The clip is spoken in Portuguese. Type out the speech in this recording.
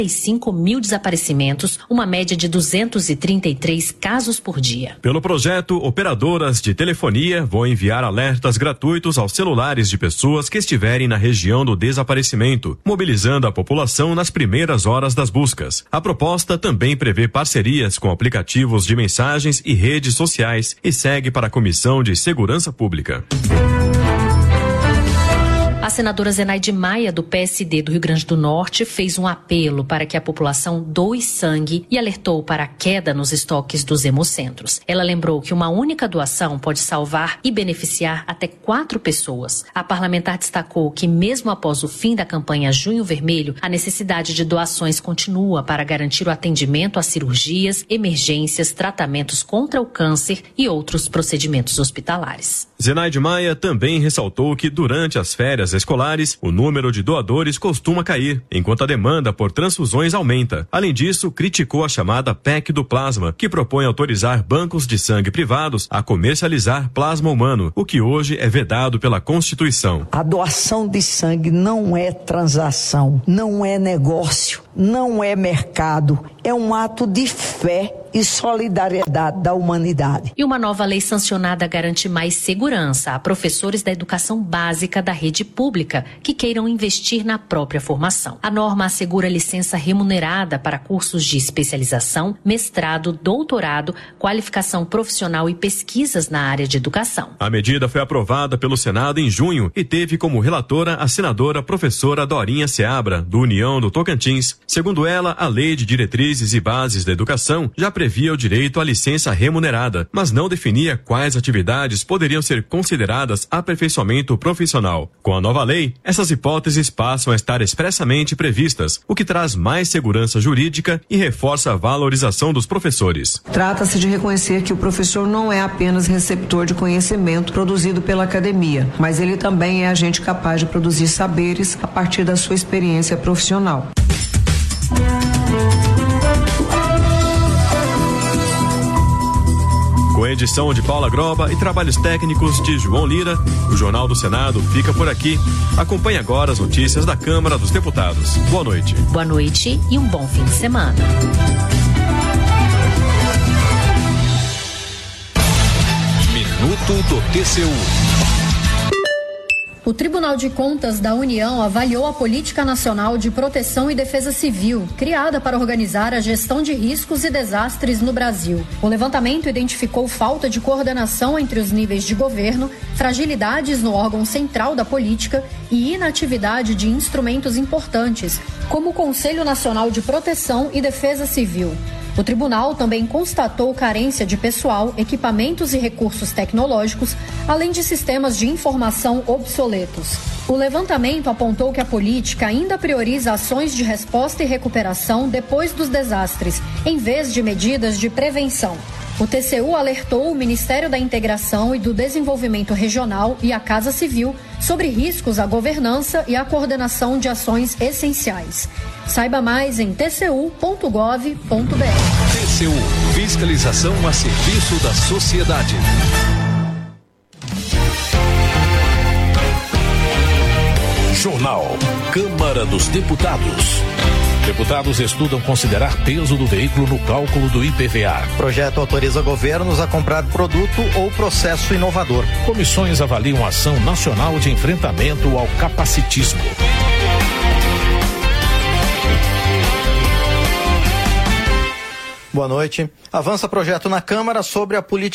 5 mil desaparecimentos, uma média de 233 casos por dia. Pelo projeto, operadoras de telefonia vão enviar alertas gratuitos aos celulares de pessoas que estiverem na região do desaparecimento, mobilizando a população nas primeiras horas das buscas. A proposta também prevê parcerias com aplicativos de mensagens e redes sociais e segue para a Comissão de Segurança Pública. A senadora Zenaide Maia, do PSD do Rio Grande do Norte, fez um apelo para que a população doe sangue e alertou para a queda nos estoques dos hemocentros. Ela lembrou que uma única doação pode salvar e beneficiar até 4 pessoas. A parlamentar destacou que, mesmo após o fim da campanha Junho Vermelho, a necessidade de doações continua para garantir o atendimento a cirurgias, emergências, tratamentos contra o câncer e outros procedimentos hospitalares. Zenaide Maia também ressaltou que, durante as férias escolares, o número de doadores costuma cair, enquanto a demanda por transfusões aumenta. Além disso, criticou a chamada PEC do plasma, que propõe autorizar bancos de sangue privados a comercializar plasma humano, o que hoje é vedado pela Constituição. A doação de sangue não é transação, não é negócio, não é mercado, é um ato de fé e solidariedade da humanidade. E uma nova lei sancionada garante mais segurança a professores da educação básica da rede pública que queiram investir na própria formação. A norma assegura licença remunerada para cursos de especialização, mestrado, doutorado, qualificação profissional e pesquisas na área de educação. A medida foi aprovada pelo Senado em junho e teve como relatora a senadora professora Dorinha Seabra, do União do Tocantins. Segundo ela, a Lei de Diretrizes e Bases da Educação já previa o direito à licença remunerada, mas não definia quais atividades poderiam ser consideradas aperfeiçoamento profissional. Com a nova lei, essas hipóteses passam a estar expressamente previstas, o que traz mais segurança jurídica e reforça a valorização dos professores. Trata-se de reconhecer que o professor não é apenas receptor de conhecimento produzido pela academia, mas ele também é agente capaz de produzir saberes a partir da sua experiência profissional. Com edição de Paula Groba e trabalhos técnicos de João Lira, o Jornal do Senado fica por aqui. Acompanhe agora as notícias da Câmara dos Deputados. Boa noite. Boa noite e um bom fim de semana. Minuto do TCU. O Tribunal de Contas da União avaliou a Política Nacional de Proteção e Defesa Civil, criada para organizar a gestão de riscos e desastres no Brasil. O levantamento identificou falta de coordenação entre os níveis de governo, fragilidades no órgão central da política e inatividade de instrumentos importantes, como o Conselho Nacional de Proteção e Defesa Civil. O tribunal também constatou carência de pessoal, equipamentos e recursos tecnológicos, além de sistemas de informação obsoletos. O levantamento apontou que a política ainda prioriza ações de resposta e recuperação depois dos desastres, em vez de medidas de prevenção. O TCU alertou o Ministério da Integração e do Desenvolvimento Regional e a Casa Civil sobre riscos à governança e à coordenação de ações essenciais. Saiba mais em tcu.gov.br. TCU, fiscalização a serviço da sociedade. Jornal Câmara dos Deputados. Deputados estudam considerar peso do veículo no cálculo do IPVA. Projeto autoriza governos a comprar produto ou processo inovador. Comissões avaliam a ação nacional de enfrentamento ao capacitismo. Boa noite. Avança projeto na Câmara sobre a política